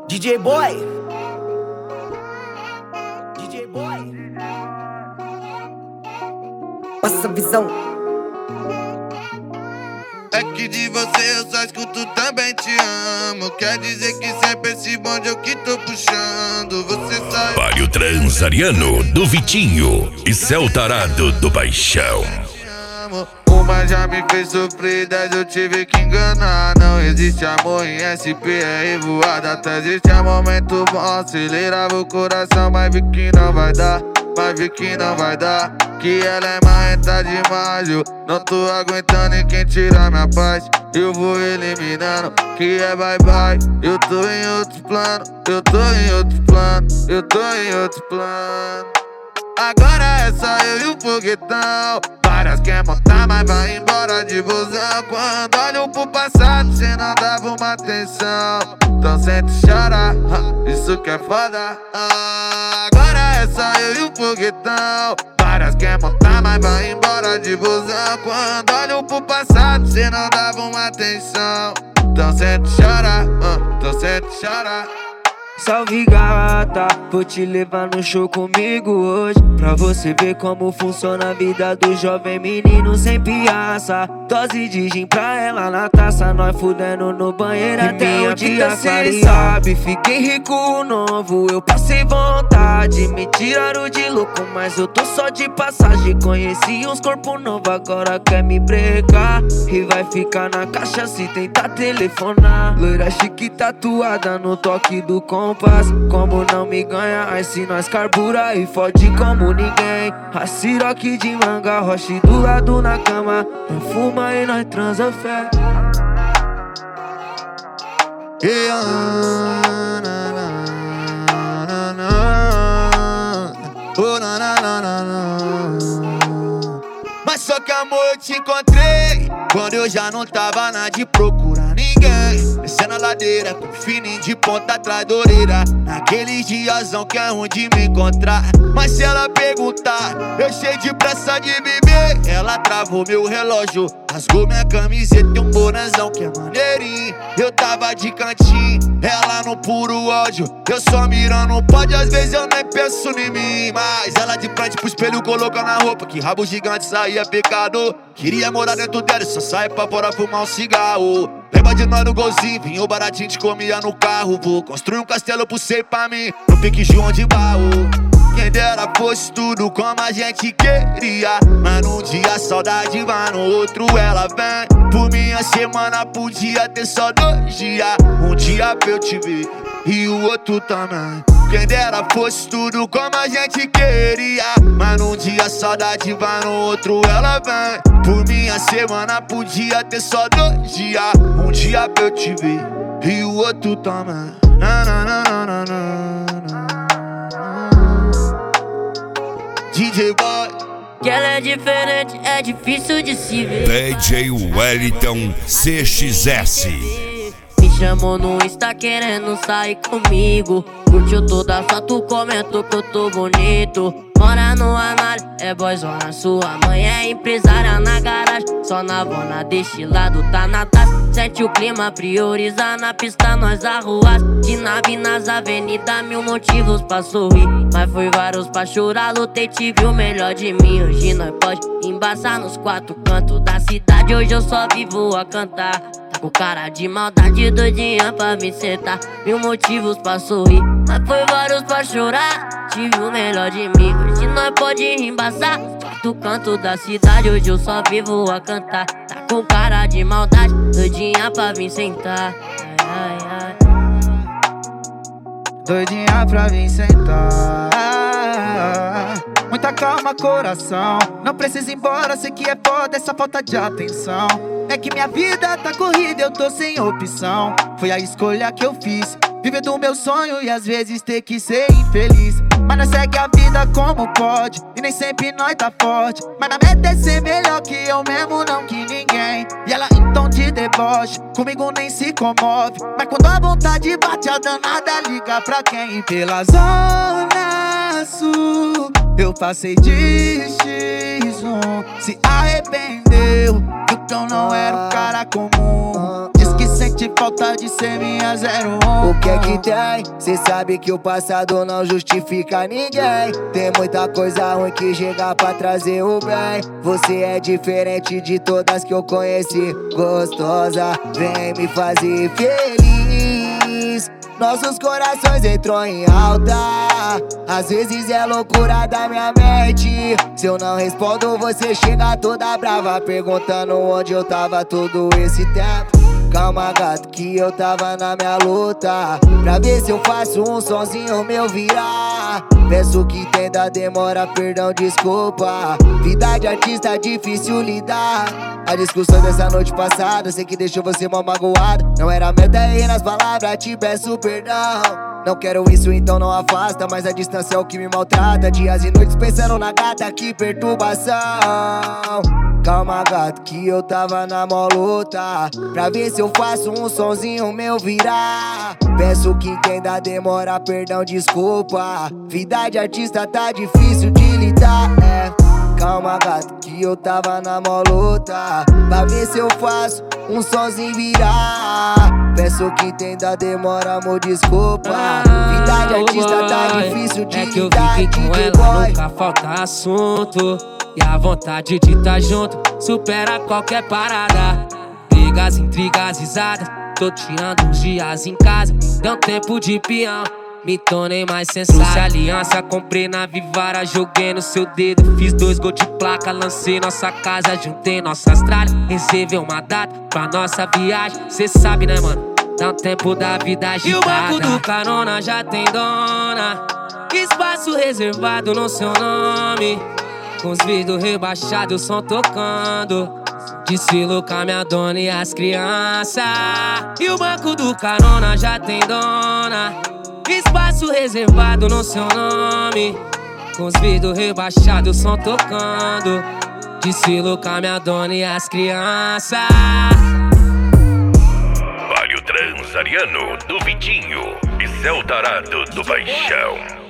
DJ Boy. DJ Boy. Passa a visão. É que de você eu só escuto também te amo. Quer dizer que sempre esse bonde eu que tô puxando. Você sabe. Palio Transariano do Vitinho e Céu Tarado do Baixão. Uma já me fez sofrer, 10 eu tive que enganar. Não existe amor em SP, é revoada. Até existe momento bom, acelerava o coração. Mas vi que não vai dar, mas vi que não vai dar. Que ela é marrenta demais, eu não tô aguentando e quem tira minha paz eu vou eliminando, que é bye bye. Eu tô em outro plano, eu tô em outro plano, eu tô em outro plano. Agora é só eu e o foguetão. Várias quer montar, mas vai embora de busão. Quando olho pro passado, cê não dava uma atenção. Então sente e chora, isso que é foda. Agora é só eu e o foguetão. Várias quer montar, mas vai embora de busão. Quando olho pro passado, cê não dava uma atenção. Então sente e chora, então sente e chora. Salve gata, vou te levar no show comigo hoje, pra você ver como funciona a vida do jovem menino sem piaça. Dose de gin pra ela na taça, nós fudendo no banheiro até o dia clarear. Sabe, fiquei rico novo, eu passei vontade, me tiraram de louco, mas eu tô só de passagem. Conheci uns corpos novos, agora quer me brecar e vai ficar na caixa se tentar telefonar. Loira chique tatuada no toque do compás. Como não me ganha, aí se nós carbura e fode como ninguém. A siroque de manga, roche do lado na cama. Nós fuma e nós transa fé. Mas só que amor eu te encontrei quando eu já não tava na de procurar ninguém. Descendo a ladeira com fininho de ponta atrás da orelha, naqueles diazão que é ruim de me encontrar. Mas se ela perguntar, eu cheio de pressa de beber. Ela travou meu relógio, rasgou minha camiseta e um bonezão que é maneirinho. Eu tava de cantinho, ela no puro ódio. Eu só mirando pode, às vezes eu nem penso em mim. Mas ela de frente pro espelho colocando a roupa, que rabo gigante saía pecado. Queria morar dentro dela e só sair pra fora fumar um cigarro. Lembra de nós no golzinho, vinho baratinho, te comia no carro. Vou construir um castelo pro você e pra mim, no pique João de Barro. Quem dera fosse tudo como a gente queria, mas num dia a saudade vai, no outro ela vem. Por minha semana podia ter só 2 dias, um dia pra eu te ver e o outro também. Quem dera fosse tudo como a gente queria, mas num dia a saudade vai, no outro ela vem. Por minha semana podia ter só 2 dias, um dia pra eu te ver e o outro também. DJ Boy. Que ela é diferente, é difícil de se ver. DJ Wellington CXS. Me chamou no Insta querendo sair comigo. Curtiu toda a foto, comentou que eu tô bonito. Mora no Anália, é boyzona, sua mãe é empresária na garagem. Só na vona deste lado tá na taça. Sente o clima, prioriza na pista, nós arruas. De nave nas avenidas, 1000 motivos pra sorrir, mas foi vários pra chorar. Lutei, tive o melhor de mim. Hoje nós pode embaçar nos 4 cantos da cidade. Hoje eu só vivo a cantar. Tá com cara de maldade, doidinha pra me sentar. 1000 motivos pra sorrir, mas foi vários pra chorar. Tive o melhor de mim. Hoje nós pode embaçar nos 4 cantos da cidade. Hoje eu só vivo a cantar. Tá com cara de maldade, doidinha pra vir sentar. Ai, ai, ai. Doidinha pra vir sentar. Muita calma, coração. Não precisa ir embora, sei que é foda essa falta de atenção. É que minha vida tá corrida, eu tô sem opção. Foi a escolha que eu fiz, viver do meu sonho e às vezes ter que ser infeliz. Mas nós segue a vida como pode, e nem sempre nós tá forte. Mas na meta é ser melhor que eu mesmo, não que ninguém. E ela em tom de deboche, comigo nem se comove. Mas quando a vontade bate, a danada liga pra quem? E pela zona sul, eu passei de X1. Se arrependeu, viu que eu não era um cara comum. Diz que sente sente falta de ser minha 01. O que é que tem? Cê sabe que o passado não justifica ninguém. Tem muita coisa ruim que chega pra trazer o bem. Você é diferente de todas que eu conheci. Gostosa, vem me fazer feliz. Nossos corações entrou em alta. Às vezes é loucura da minha mente. Se eu não respondo, você chega toda brava, perguntando onde eu tava todo esse tempo. Calma, gato, que eu tava na minha luta pra ver se eu faço um sonzinho meu virar. Peço que entenda, demora, perdão, desculpa. Vida de artista é difícil lidar. A discussão dessa noite passada, sei que deixou você mal magoado. Não era meta errar nas palavras, te peço perdão. Não quero isso, então não afasta, mas a distância é o que me maltrata. Dias e noites pensando na gata, que perturbação. Calma, gato, que eu tava na mó luta pra ver se eu faço um sonzinho meu virar. Peço que entenda, demora, perdão, desculpa. Vida de artista tá difícil de lidar, Calma, gato, que eu tava na mó luta pra ver se eu faço um sonzinho virar. Peço que entenda, demora, amor, desculpa. Vida de artista tá difícil de lidar. É que eu fiquei com ela, nunca falta assunto. E a vontade de tá junto supera qualquer parada. Brigas, intrigas, risadas. Tô tirando uns dias em casa. Deu tempo de peão, me tornei mais sensato. Trouxe aliança, comprei na Vivara, joguei no seu dedo. Fiz 2 gols de placa, lancei nossa casa, juntei nossas tralhas. Reservei uma data pra nossa viagem. Cê sabe, né, mano? Dá um tempo da vida agitada. E o banco do carona já tem dona. Espaço reservado no seu nome. Com os vidros rebaixados, o som tocando. Desfilo com a minha dona e as crianças. E o banco do carona já tem dona. Espaço reservado no seu nome. Com os vidros rebaixados, o som tocando. Desfilo com a minha dona e as crianças. Transariano do Vitinho e Céu Tarado do Baixão.